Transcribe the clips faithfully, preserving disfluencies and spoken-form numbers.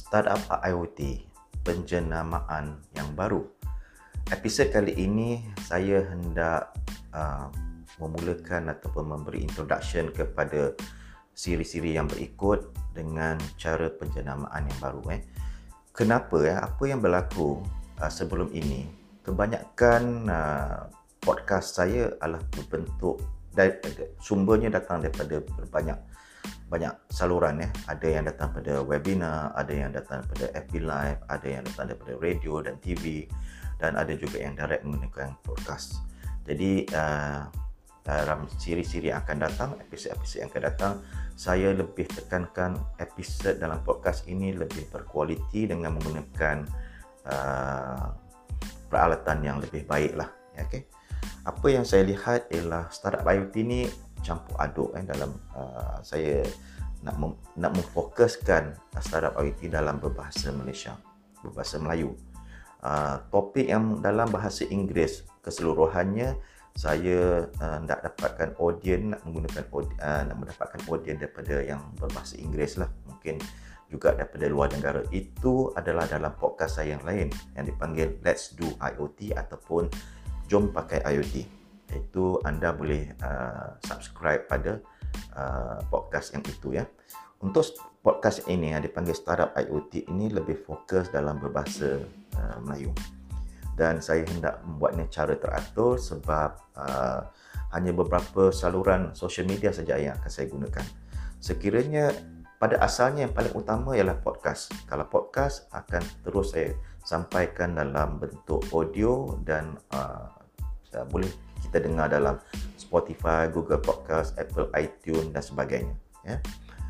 Startup I O T, penjenamaan yang baru. Episod kali ini saya hendak uh, memulakan ataupun memberi introduction kepada siri-siri yang berikut dengan cara penjenamaan yang baru. Eh. Kenapa? Eh? Apa yang berlaku uh, sebelum ini? Kebanyakan uh, podcast saya adalah berbentuk, daripada, sumbernya datang daripada berbanyak banyak saluran. Eh. Ada yang datang pada webinar, ada yang datang pada F B Live, ada yang datang daripada radio dan T V, dan ada juga yang direct menggunakan podcast. Jadi uh, dalam siri-siri yang akan datang, episod-episod yang akan datang, saya lebih tekankan episod dalam podcast ini lebih berkualiti dengan menggunakan uh, peralatan yang lebih baik lah. Okay. Apa yang saya lihat ialah startup I O T ni campur aduk eh, dalam uh, saya nak mem, nak memfokuskan startup I O T dalam berbahasa Malaysia, berbahasa Melayu. Uh, topik yang dalam bahasa Inggeris keseluruhannya, saya uh, nak dapatkan audience, nak menggunakan uh, nak mendapatkan audience daripada yang berbahasa Inggeris lah, mungkin juga daripada luar negara. Itu adalah dalam podcast saya yang lain yang dipanggil Let's Do I O T ataupun Jom Pakai I O T. Itu anda boleh uh, subscribe pada uh, podcast yang itu ya. Untuk podcast ini yang dipanggil Startup I O T ini lebih fokus dalam berbahasa uh, Melayu. Dan saya hendak membuatnya cara teratur sebab uh, hanya beberapa saluran social media saja yang akan saya gunakan. Sekiranya pada asalnya yang paling utama ialah podcast. Kalau podcast akan terus saya sampaikan dalam bentuk audio dan uh, uh, boleh kita dengar dalam Spotify, Google Podcast, Apple iTunes dan sebagainya. Ya.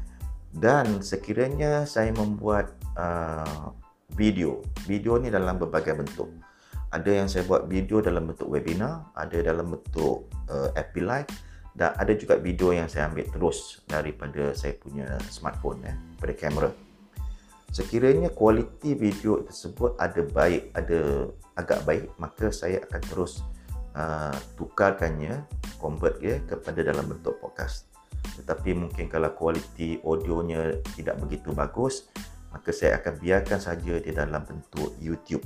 Dan sekiranya saya membuat uh, video, video ni dalam berbagai bentuk. Ada yang saya buat video dalam bentuk webinar, ada dalam bentuk uh, F B Live, dan ada juga video yang saya ambil terus daripada saya punya smartphone, ya, pada kamera. Sekiranya kualiti video tersebut ada baik, ada agak baik, maka saya akan terus uh, tukarkannya, convert dia kepada dalam bentuk podcast. Tetapi mungkin kalau kualiti audionya tidak begitu bagus, maka saya akan biarkan saja di dalam bentuk YouTube.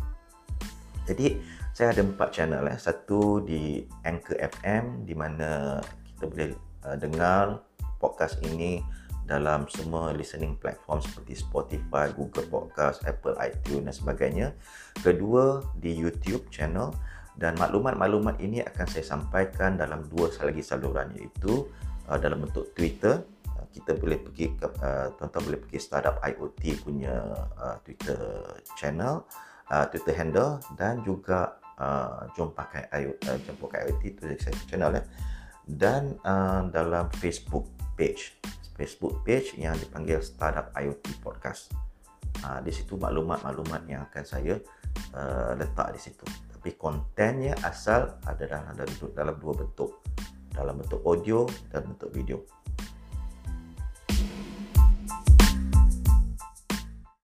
Jadi saya ada empat channel. Eh. Satu di Anchor F M, di mana kita boleh uh, dengar podcast ini dalam semua listening platform seperti Spotify, Google Podcast, Apple iTunes dan sebagainya. Kedua di YouTube channel, dan maklumat-maklumat ini akan saya sampaikan dalam dua lagi saluran, iaitu uh, dalam bentuk Twitter. Uh, kita boleh pergi ke, uh, tuan-tuan boleh pergi Startup I O T punya uh, Twitter channel, uh, Twitter handle, dan juga uh, Jom Pakai I O T, uh, Jom Pakai I O T itu saya channel ya. Dan uh, dalam Facebook page, Facebook page yang dipanggil Startup I O T Podcast. Uh, di situ maklumat-maklumat yang akan saya uh, letak di situ. Tapi kontennya asal ada dalam, dalam dua bentuk, dalam bentuk audio dan bentuk video.